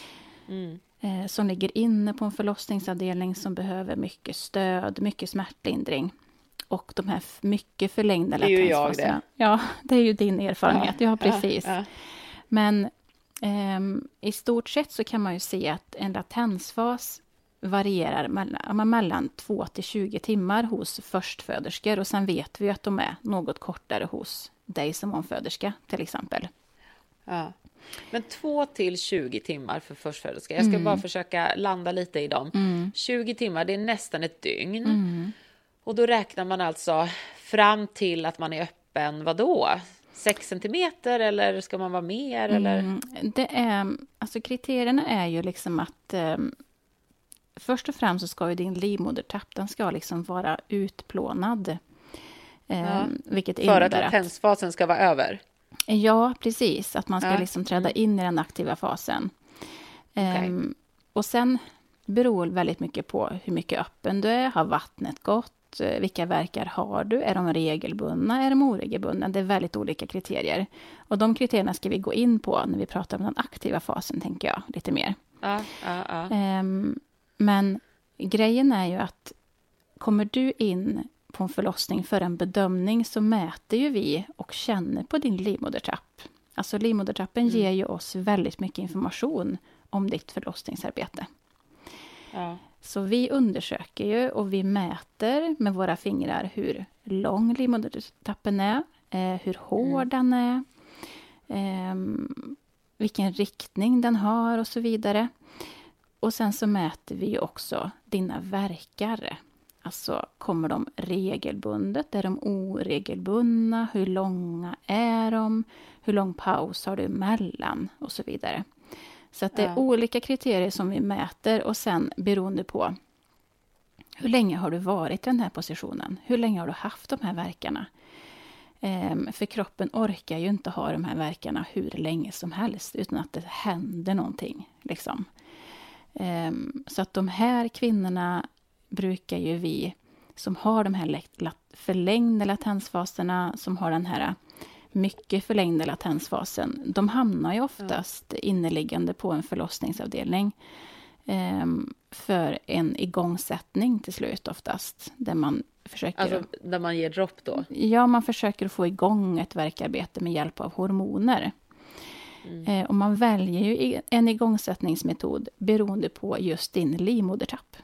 Speaker 2: Som ligger inne på en förlossningsavdelning som behöver mycket stöd, mycket smärtlindring. Och de här mycket förlängda latensfaserna. Det är ju jag det. Ja, det är ju din erfarenhet. Ja, precis. Ja. Men i stort sett så kan man ju se att en latensfas varierar mellan 2 till 20 timmar hos förstföderskor. Och sen vet vi att de är något kortare hos dig som omföderska till exempel.
Speaker 1: Ja. Men 2 till 20 timmar för förstföderska. Jag ska bara försöka landa lite i dem. 20 timmar, det är nästan ett dygn. Och då räknar man alltså fram till att man är öppen, vadå? 6 centimeter eller ska man vara mer? Eller?
Speaker 2: Det är, alltså kriterierna är ju liksom att först och främst så ska ju din livmodertapp, den ska liksom vara utplånad. Vilket
Speaker 1: för att latensfasen ska vara över?
Speaker 2: Ja, precis. Att man ska liksom träda in i den aktiva fasen. Och sen beror väldigt mycket på hur mycket öppen du är. Har vattnet gått? Vilka värkar har du? Är de regelbundna? Är de oregelbundna? Det är väldigt olika kriterier. Och de kriterierna ska vi gå in på när vi pratar om den aktiva fasen, tänker jag, lite mer. Men grejen är ju att kommer du in på en förlossning för en bedömning så mäter ju vi och känner på din livmodertapp. Alltså livmodertappen ger ju oss väldigt mycket information om ditt förlossningsarbete.
Speaker 1: Ja.
Speaker 2: Så vi undersöker ju och vi mäter med våra fingrar hur lång livmodertappen är, hur hård den är, vilken riktning den har och så vidare. Och sen så mäter vi ju också dina värkar. Alltså, kommer de regelbundet? Är de oregelbundna? Hur långa är de? Hur lång paus har du emellan? Och så vidare. Så att det är olika kriterier som vi mäter. Och sen beroende på hur länge har du varit i den här positionen? Hur länge har du haft de här värkarna? För kroppen orkar ju inte ha de här värkarna hur länge som helst. Utan att det händer någonting. Liksom. Så att de här kvinnorna brukar ju vi som har de här förlängda latensfaserna, som har den här mycket förlängda latensfasen, de hamnar ju oftast inneliggande på en förlossningsavdelning för en igångsättning till slut oftast. Där man försöker...
Speaker 1: Alltså där man ger dropp då?
Speaker 2: Ja, man försöker få igång ett värkarbete med hjälp av hormoner. Och man väljer ju en igångsättningsmetod beroende på just din livmodertapp.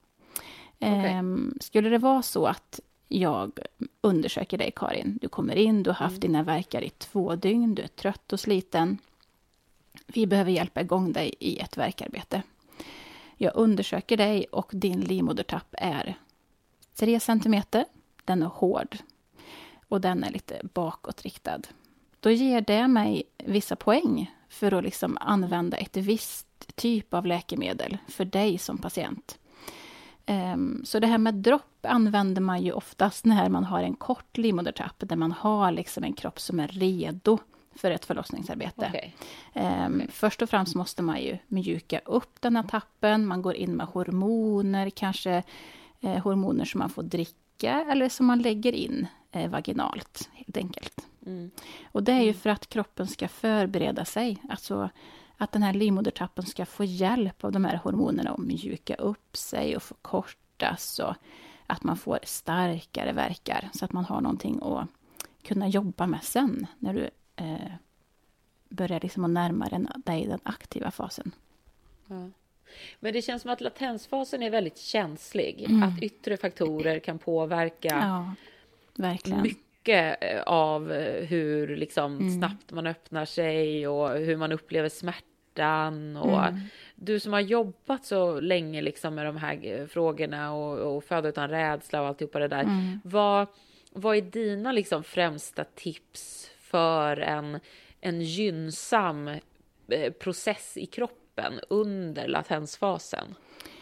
Speaker 2: Skulle det vara så att jag undersöker dig, Karin, du kommer in, du har haft dina värkar i 2 dygn, du är trött och sliten. Vi behöver hjälpa igång dig i ett värkarbete. Jag undersöker dig och din livmodertapp är 3 centimeter, den är hård och den är lite bakåtriktad. Då ger det mig vissa poäng för att liksom använda ett visst typ av läkemedel för dig som patient. Så det här med dropp använder man ju oftast när man har en kort livmodertapp, där man har liksom en kropp som är redo för ett förlossningsarbete. Först och främst måste man ju mjuka upp den här tappen, man går in med hormoner, kanske hormoner som man får dricka eller som man lägger in vaginalt helt enkelt. Och det är ju för att kroppen ska förbereda sig, alltså att den här livmodertappen ska få hjälp av de här hormonerna att mjuka upp sig och förkortas och att man får starkare värkar så att man har någonting att kunna jobba med sen när du börjar liksom att närma dig den aktiva fasen.
Speaker 1: Ja. Men det känns som att latensfasen är väldigt känslig. Att yttre faktorer kan påverka
Speaker 2: verkligen.
Speaker 1: Mycket av hur liksom snabbt man öppnar sig och hur man upplever smärtan. Och du som har jobbat så länge liksom med de här frågorna och föda utan rädsla och alltihopa det där. Vad är dina liksom främsta tips för en gynnsam process i kroppen under latensfasen?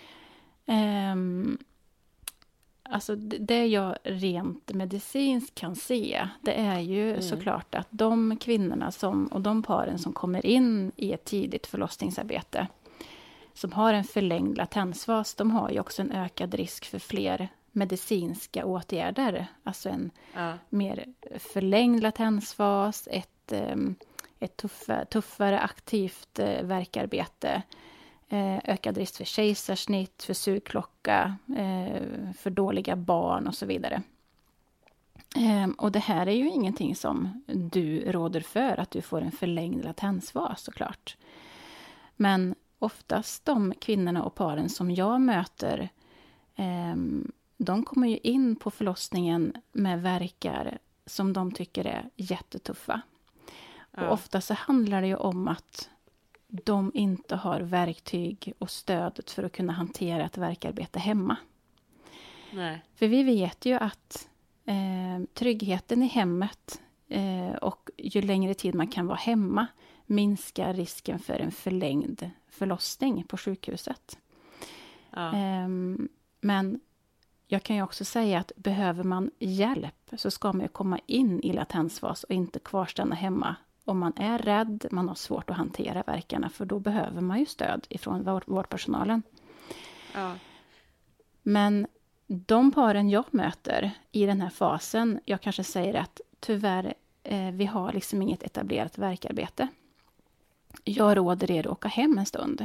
Speaker 2: Alltså det jag rent medicinskt kan se, det är ju såklart att de kvinnorna och de paren som kommer in i ett tidigt förlossningsarbete som har en förlängd latensfas, de har ju också en ökad risk för fler medicinska åtgärder. Alltså en mer förlängd latensfas, ett tuffare aktivt värkarbete, ökad risk för kejsarsnitt, för sugklocka, för dåliga barn och så vidare. Och det här är ju ingenting som du råder för, att du får en förlängd latensfas såklart. Men oftast de kvinnorna och paren som jag möter, de kommer ju in på förlossningen med värkar som de tycker är jättetuffa. Och ofta så handlar det ju om att de inte har verktyg och stödet för att kunna hantera ett värkarbete hemma.
Speaker 1: Nej.
Speaker 2: För vi vet ju att tryggheten i hemmet och ju längre tid man kan vara hemma minskar risken för en förlängd förlossning på sjukhuset. Men jag kan ju också säga att behöver man hjälp så ska man ju komma in i latensfas och inte kvarstanna hemma. Om man är rädd, man har svårt att hantera värkarna, för då behöver man ju stöd ifrån vårdpersonalen. Men de paren jag möter i den här fasen, jag kanske säger att tyvärr vi har liksom inget etablerat värkarbete. Jag råder er att åka hem en stund.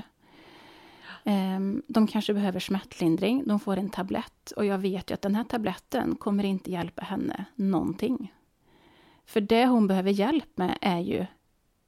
Speaker 2: De kanske behöver smärtlindring, de får en tablett och jag vet ju att den här tabletten kommer inte hjälpa henne någonting. För det hon behöver hjälp med är ju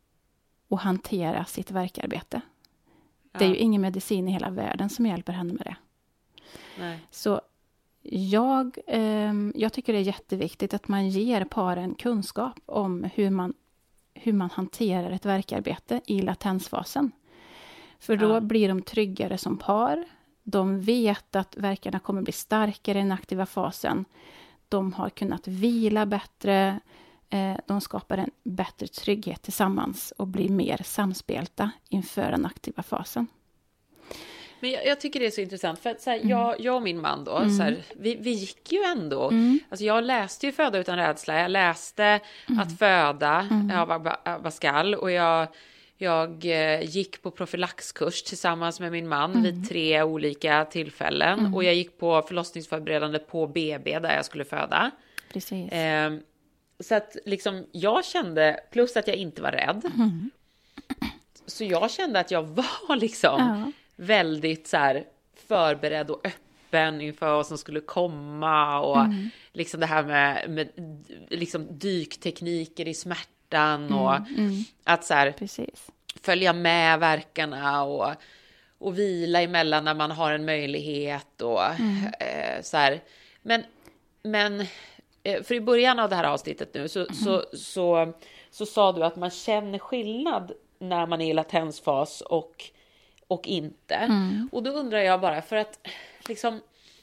Speaker 2: att hantera sitt värkarbete. Det är ju ingen medicin i hela världen som hjälper henne med det.
Speaker 1: Nej.
Speaker 2: Så jag tycker det är jätteviktigt att man ger paren kunskap om hur man hanterar ett värkarbete i latensfasen. För då blir de tryggare som par. De vet att värkarna kommer bli starkare i den aktiva fasen. De har kunnat vila bättre. De skapar en bättre trygghet tillsammans och blir mer samspelta inför den aktiva fasen.
Speaker 1: Men jag tycker det är så intressant för att så här, jag och min man då, så här, vi gick ju ändå, alltså jag läste ju Föda utan rädsla, jag läste Att föda av Abascal och jag gick på profylaxkurs tillsammans med min man vid 3 olika tillfällen och jag gick på förlossningsförberedande på BB där jag skulle föda.
Speaker 2: Precis.
Speaker 1: Så att liksom jag kände, plus att jag inte var rädd, så jag kände att jag var liksom väldigt så här förberedd och öppen inför vad som skulle komma och liksom det här med liksom dyktekniker i smärtan och att så här följa med verkarna och vila emellan när man har en möjlighet och så här. Men för i början av det här avsnittet nu så sa du att man känner skillnad när man är i latensfas och inte. Och då undrar jag bara, för att liksom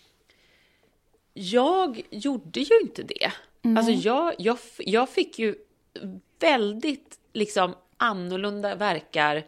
Speaker 1: jag gjorde ju inte det. Alltså jag fick ju väldigt liksom annorlunda verkar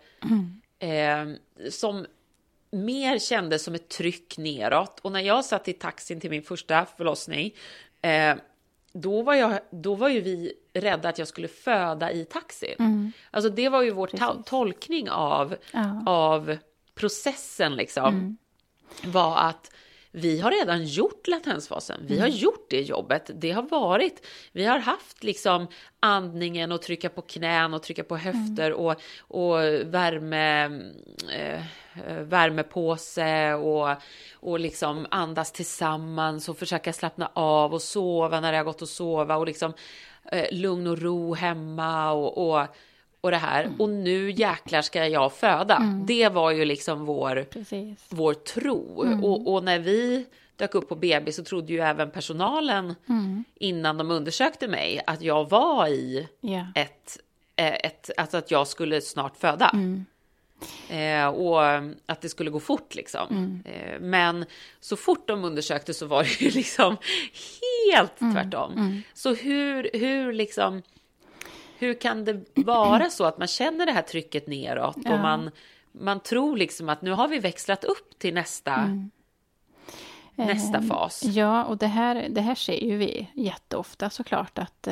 Speaker 1: som mer kändes som ett tryck neråt. Och när jag satt i taxin till min första förlossning då var ju vi rädda att jag skulle föda i taxin. Alltså det var ju vår tolkning av processen liksom. Var att vi har redan gjort latensfasen. Vi har gjort det jobbet. Det har varit, vi har haft liksom andningen och trycka på knän och trycka på höfter och värmepåse och liksom andas tillsammans och försöka slappna av och sova när det har gått att sova och liksom lugn och ro hemma och det här. Och nu jäklar ska jag föda. Det var ju liksom vår tro. Och när vi dök upp på BB så trodde ju även personalen innan de undersökte mig att jag var i alltså att jag skulle snart föda. Och att det skulle gå fort liksom. Men så fort de undersökte så var det ju liksom helt tvärtom. Så hur kan det vara så att man känner det här trycket neråt och man tror liksom att nu har vi växlat upp till nästa fas?
Speaker 2: Ja, och det här ser ju vi jätteofta såklart att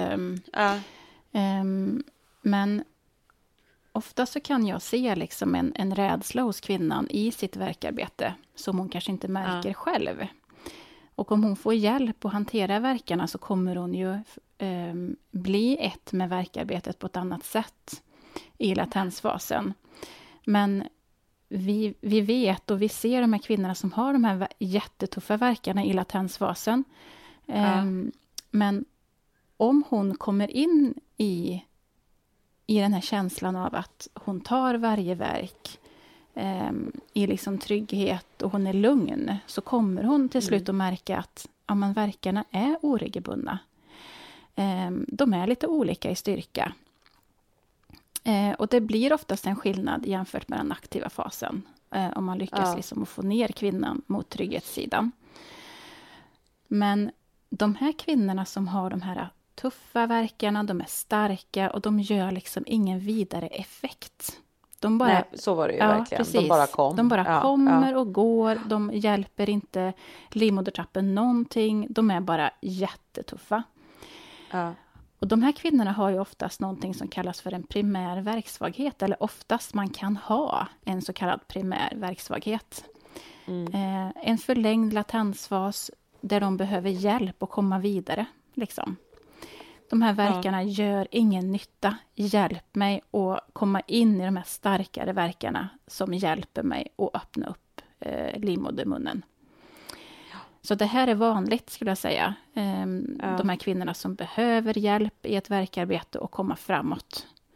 Speaker 2: men ofta så kan jag se liksom en rädsla hos kvinnan i sitt värkarbete som hon kanske inte märker själv. Och om hon får hjälp att hantera verkarna så kommer hon ju bli ett med värkarbetet på ett annat sätt i latensfasen. Men vi vet och vi ser de här kvinnorna som har de här jättetuffa verkarna i latensfasen. Men om hon kommer in i den här känslan av att hon tar varje verk i liksom trygghet och hon är lugn, så kommer hon till slut att märka att verkarna är oregelbundna. De är lite olika i styrka. Och det blir oftast en skillnad jämfört med den aktiva fasen. Om man lyckas liksom att få ner kvinnan mot trygghetssidan. Men de här kvinnorna som har de här tuffa verkarna, de är starka och de gör liksom ingen vidare effekt. De bara,
Speaker 1: nej, så var det ju verkligen.
Speaker 2: Precis. De bara kommer och går. De hjälper inte livmodertappen någonting. De är bara jättetuffa. Och de här kvinnorna har ju oftast någonting som kallas för en primär verksvaghet. Eller oftast man kan ha en så kallad primär verksvaghet. En förlängd latensfas där de behöver hjälp att komma vidare. Liksom. De här verkarna gör ingen nytta. Hjälp mig att komma in i de här starkare verkarna som hjälper mig att öppna upp livmodermunnen. Så det här är vanligt skulle jag säga. De här kvinnorna som behöver hjälp i ett verkarbete och komma framåt.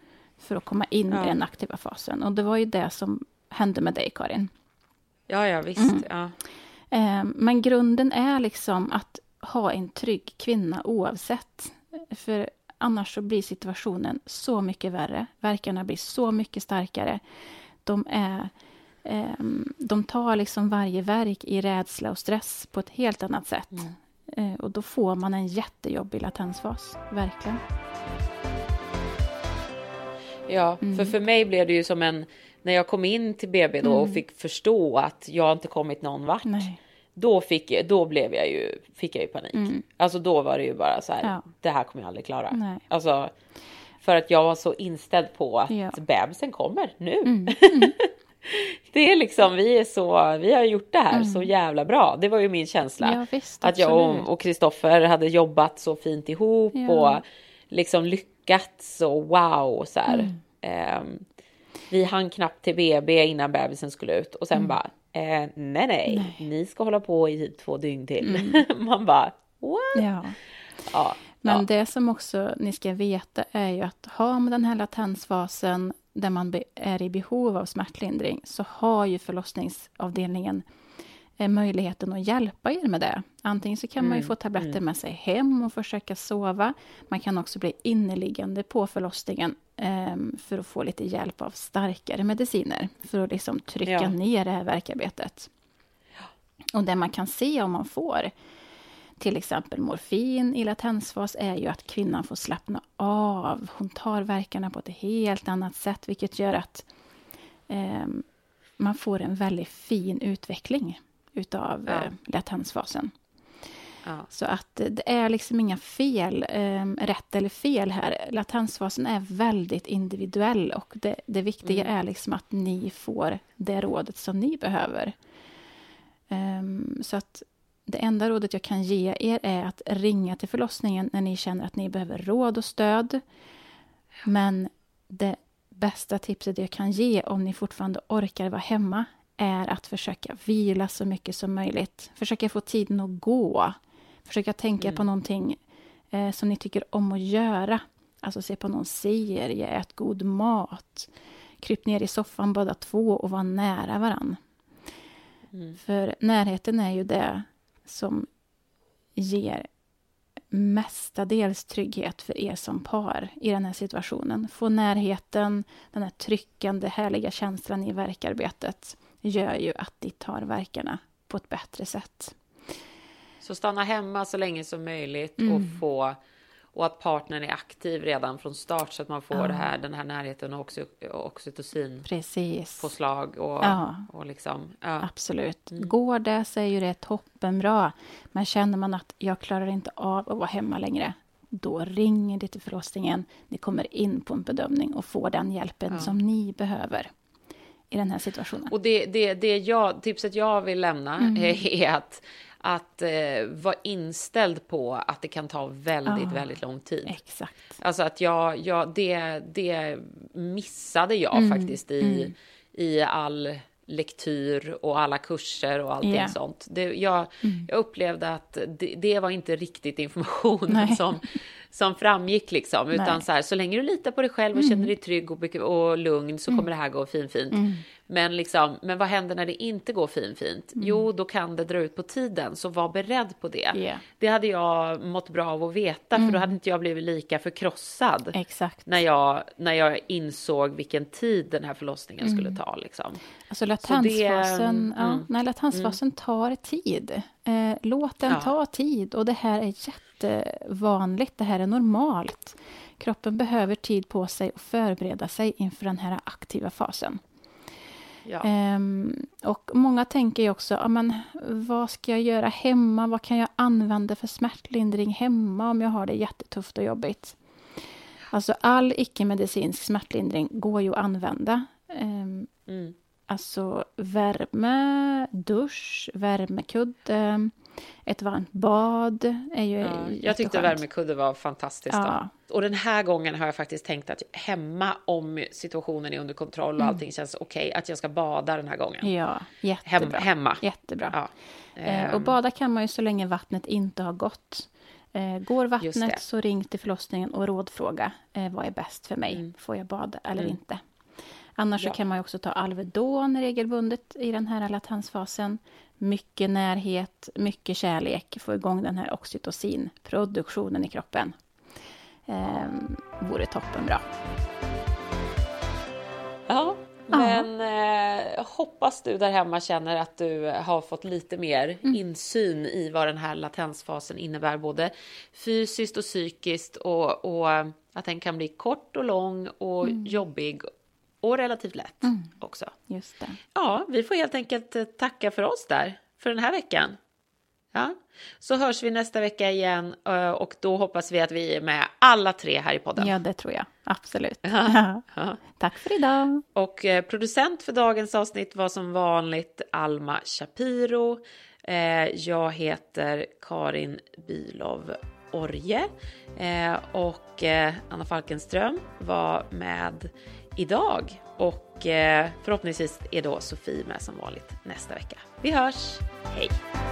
Speaker 2: för att komma in i den aktiva fasen. Och det var ju det som hände med dig, Karin.
Speaker 1: Ja, visst. Ja.
Speaker 2: Men grunden är liksom att ha en trygg kvinna oavsett. För annars så blir situationen så mycket värre. Värkarna blir så mycket starkare. De tar liksom varje värk i rädsla och stress på ett helt annat sätt. Och då får man en jättejobbig latensfas. Verkligen.
Speaker 1: Ja, för mig blev det ju som när jag kom in till BB då och fick förstå att jag inte kommit någon vart.
Speaker 2: Nej.
Speaker 1: Då fick jag ju panik. Alltså då var det ju bara så här, det här kommer jag aldrig klara.
Speaker 2: Nej.
Speaker 1: Alltså, för att jag var så inställd på att bebisen kommer nu. Det är liksom, vi har gjort det här så jävla bra. Det var ju min känsla.
Speaker 2: Ja, visst,
Speaker 1: att jag och Kristoffer hade jobbat så fint ihop och liksom lyckats och wow så här. Vi hann knappt till BB innan bebisen skulle ut och sen bara nej, ni ska hålla på i typ 2 dygn till. Man bara, what? Ja.
Speaker 2: Men det som också ni ska veta är ju att har man den här latensfasen där man är i behov av smärtlindring, så har ju förlossningsavdelningen möjligheten att hjälpa er med det. Antingen så kan man ju få tabletter med sig hem och försöka sova. Man kan också bli inneliggande på förlossningen för att få lite hjälp av starkare mediciner. För att liksom trycka ner det här värkarbetet. Och det man kan se om man får till exempel morfin i latensfas är ju att kvinnan får slappna av. Hon tar värkarna på ett helt annat sätt, vilket gör att man får en väldigt fin utveckling utav latensfasen. Ja. Så att det är liksom inga fel, rätt eller fel här. Latensfasen är väldigt individuell och det viktiga är liksom att ni får det rådet som ni behöver. Så att det enda rådet jag kan ge er är att ringa till förlossningen när ni känner att ni behöver råd och stöd. Men det bästa tipset jag kan ge om ni fortfarande orkar vara hemma är att försöka vila så mycket som möjligt. Försöka få tiden att gå. Försöka tänka på någonting som ni tycker om att göra. Alltså se på någon serie, ät god mat. Kryp ner i soffan båda två och var nära varann. För närheten är ju det som ger mestadels trygghet för er som par i den här situationen. Få närheten, den här tryckande, härliga känslan i värkarbetet gör ju att ni tar värkarna på ett bättre sätt.
Speaker 1: Så stanna hemma så länge som möjligt och att partnern är aktiv redan från start så att man får den här närheten och oxytocin.
Speaker 2: Precis.
Speaker 1: På slag och liksom. Ja.
Speaker 2: Absolut. Går det så är ju det toppenbra. Men känner man att jag klarar inte av att vara hemma längre, då ringer det till förlossningen. Ni kommer in på en bedömning och får den hjälpen som ni behöver i den här situationen. Och
Speaker 1: tipset jag vill lämna är att vara inställd på att det kan ta väldigt lång tid.
Speaker 2: Exakt.
Speaker 1: Alltså att det missade jag faktiskt i all lektyr och alla kurser och allting sånt. Jag upplevde att det var inte riktigt information som framgick liksom. Utan så länge du litar på dig själv och känner dig trygg och lugn så kommer det här gå fint. Men vad händer när det inte går fint? Jo, då kan det dra ut på tiden. Så var beredd på det. Yeah. Det hade jag mått bra av att veta. För då hade inte jag blivit lika förkrossad.
Speaker 2: Exakt.
Speaker 1: När jag insåg vilken tid den här förlossningen skulle ta. Liksom.
Speaker 2: Alltså latensfasen tar tid. Låt den ta tid. Och det här är jättevanligt. Det här är normalt. Kroppen behöver tid på sig att förbereda sig inför den här aktiva fasen. Ja. Och många tänker ju också, vad ska jag göra hemma? Vad kan jag använda för smärtlindring hemma om jag har det jättetufft och jobbigt? Alltså all icke-medicinsk smärtlindring går ju att använda. Alltså värme, dusch, värmekudde, ett varmt bad är ju
Speaker 1: jag tyckte värmekudde var fantastiskt. Ja. Och den här gången har jag faktiskt tänkt att hemma, om situationen är under kontroll och allting känns okej, att jag ska bada den här gången.
Speaker 2: Ja, jättebra.
Speaker 1: Hemma.
Speaker 2: Jättebra. Ja. Och bada kan man ju så länge vattnet inte har gått. Går vattnet så ring till förlossningen och rådfråga vad är bäst för mig. Får jag bada eller inte? Annars så kan man ju också ta Alvedon regelbundet i den här latensfasen. Mycket närhet, mycket kärlek. Få igång den här oxytocinproduktionen i kroppen. Vore toppenbra.
Speaker 1: Ja, men hoppas du där hemma känner att du har fått lite mer insyn i vad den här latensfasen innebär. Både fysiskt och psykiskt. Och att den kan bli kort och lång och jobbig. Och relativt lätt också.
Speaker 2: Just det.
Speaker 1: Ja, vi får helt enkelt tacka för oss där. För den här veckan. Ja, så hörs vi nästa vecka igen. Och då hoppas vi att vi är med alla 3 här i podden.
Speaker 2: Ja, det tror jag. Absolut. Ja. Tack för idag.
Speaker 1: Och producent för dagens avsnitt var som vanligt Alma Shapiro. Jag heter Karin Bülow Orje. Och Anna Falkenström var med idag. Och förhoppningsvis är då Sofie med som vanligt nästa vecka. Vi hörs. Hej!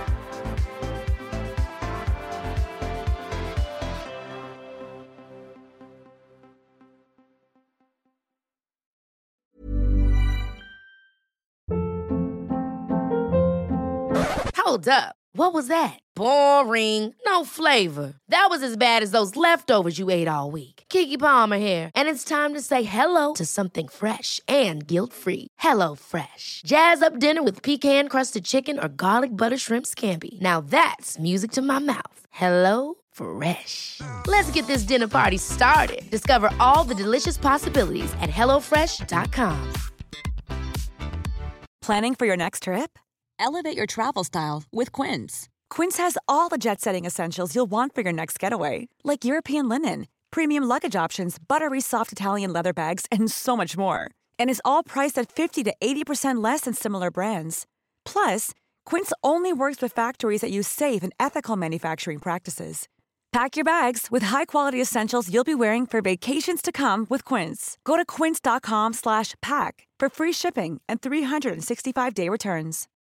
Speaker 3: Hold up. What was that? Boring. No flavor. That was as bad as those leftovers you ate all week. Keke Palmer here, and it's time to say hello to something fresh and guilt-free. Hello Fresh. Jazz up dinner with pecan-crusted chicken or garlic butter shrimp scampi. Now that's music to my mouth. Hello Fresh. Let's get this dinner party started. Discover all the delicious possibilities at hellofresh.com.
Speaker 9: Planning for your next trip? Elevate your travel style with Quince. Quince has all the jet-setting essentials you'll want for your next getaway, like European linen, premium luggage options, buttery soft Italian leather bags, and so much more. And is all priced at 50 to 80% less than similar brands. Plus, Quince only works with factories that use safe and ethical manufacturing practices. Pack your bags with high-quality essentials you'll be wearing for vacations to come with Quince. Go to quince.com/pack for free shipping and 365-day returns.